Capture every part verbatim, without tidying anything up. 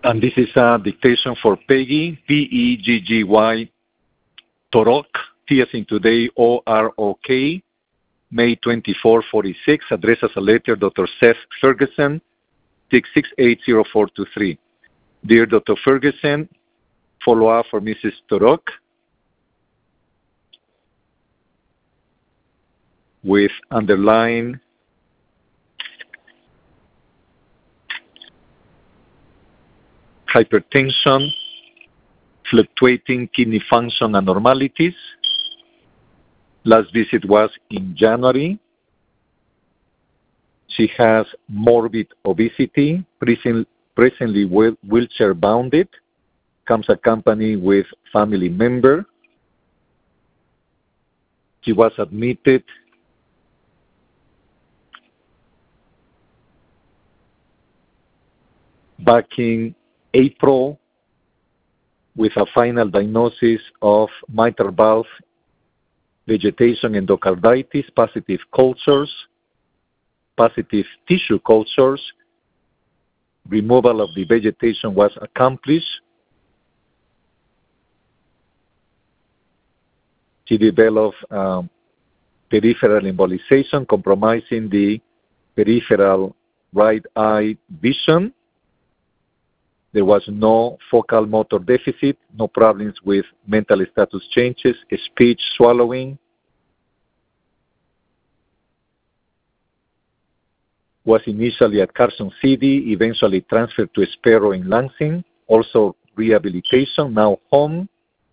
And this is a dictation for Peggy, P E G G Y, Torok, T as in today, O R O K, May twenty-fourth, forty-six, address as a letter, Doctor Seth Ferguson, six six eight zero four two three. Dear Doctor Ferguson, follow-up for Missus Torok with underline hypertension, fluctuating kidney function abnormalities. Last visit was in January. She has morbid obesity, present, presently wheelchair bounded, comes accompanied with family member. She was admitted back in April with a final diagnosis of mitral valve vegetation endocarditis, positive cultures, positive tissue cultures. Removal of the vegetation was accomplished. She developed um, peripheral embolization, compromising the peripheral right eye vision. There was no focal motor deficit, no problems with mental status changes, speech, swallowing. Was initially at Carson City, eventually transferred to Sparrow in Lansing, also rehabilitation, now home.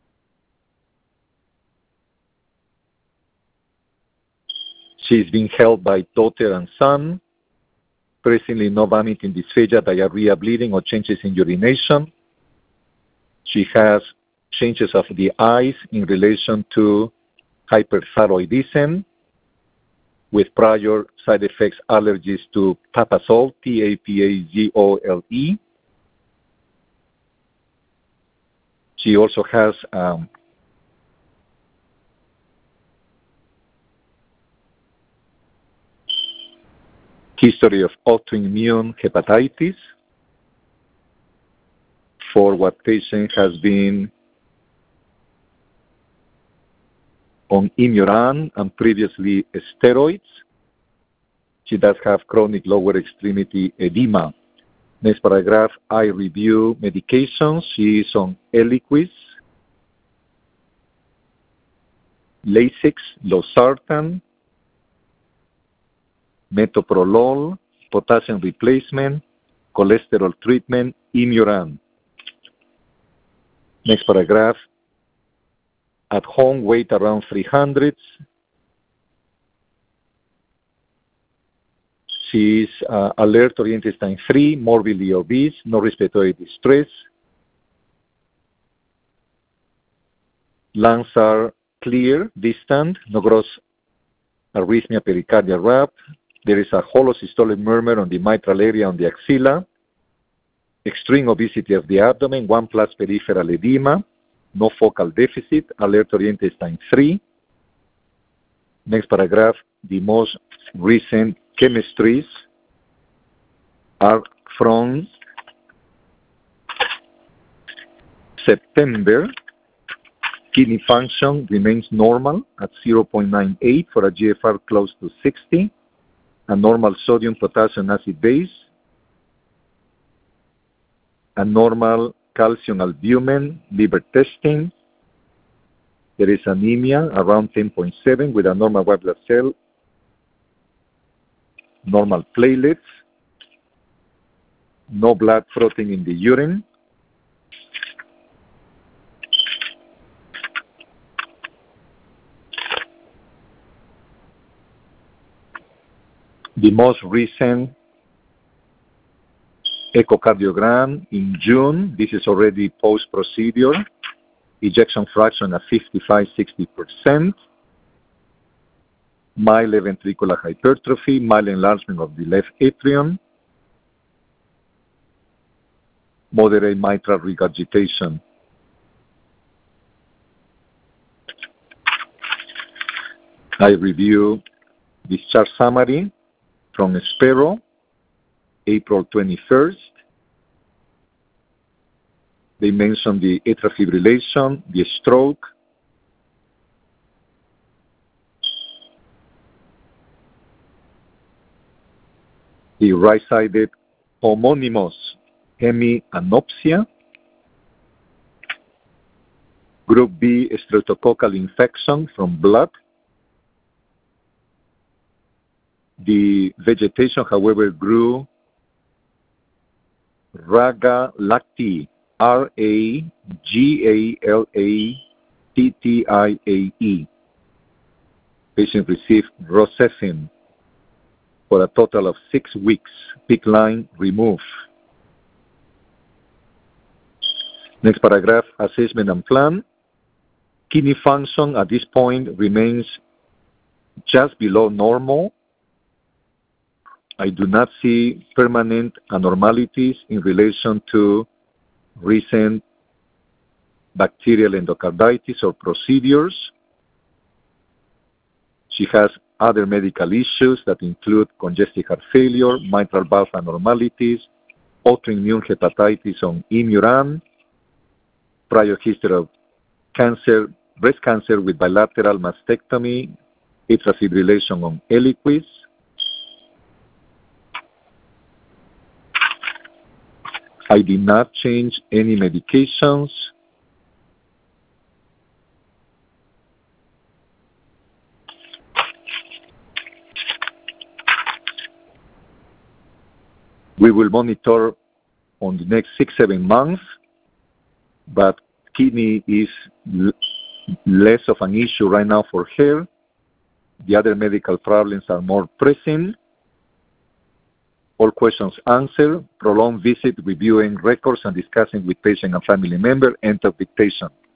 She's being held by daughter and son. Presently no vomiting, dysphagia, diarrhea, bleeding, or changes in urination. She has changes of the eyes in relation to hyperthyroidism with prior side effects allergies to tapazole, T A P A Z O L E. She also has um, history of autoimmune hepatitis, for what patient has been on Imuran and previously steroids. She does have chronic lower extremity edema. Next paragraph, I review medications. She is on Eliquis, Lasix, Losartan, metoprolol, potassium replacement, cholesterol treatment, Imuran. Next paragraph, at home weight around three hundred. She is uh, alert or intestine free, morbidly obese, no respiratory distress. Lungs are clear, distant, no gross arrhythmia, pericardial rap. There is a hollow systolic murmur on the mitral area on the axilla. Extreme obesity of the abdomen, one plus peripheral edema, no focal deficit, alert or intestine free. Next paragraph, the most recent chemistries are from September. Kidney function remains normal at zero point nine eight for a G F R close to sixty, a normal sodium potassium acid base, a normal calcium albumin, liver testing. There is anemia around ten point seven with a normal white blood cell, normal platelets, no blood protein in the urine. The most recent echocardiogram in June, this is already post-procedure, ejection fraction at fifty-five to sixty percent, mild ventricular hypertrophy, mild enlargement of the left atrium, moderate mitral regurgitation. I review discharge summary from Sparrow, April twenty-first. They mentioned the atrial fibrillation, the stroke, the right-sided homonymous hemianopsia, Group B, streptococcal infection from blood. The vegetation, however, grew Ragalactiae, R A G A L A T T I A E. Patient received Rocephin for a total of six weeks. PICC line removed. Next paragraph, assessment and plan. Kidney function at this point remains just below normal. I do not see permanent abnormalities in relation to recent bacterial endocarditis or procedures. She has other medical issues that include congestive heart failure, mitral valve abnormalities, autoimmune hepatitis on Imuran, prior history of cancer, breast cancer with bilateral mastectomy, atrial fibrillation on Eliquis. I did not change any medications. We will monitor on the next six, seven months, but kidney is l less of an issue right now for her. The other medical problems are more pressing. All questions answered. Prolonged visit, reviewing records and discussing with patient and family member. End of dictation.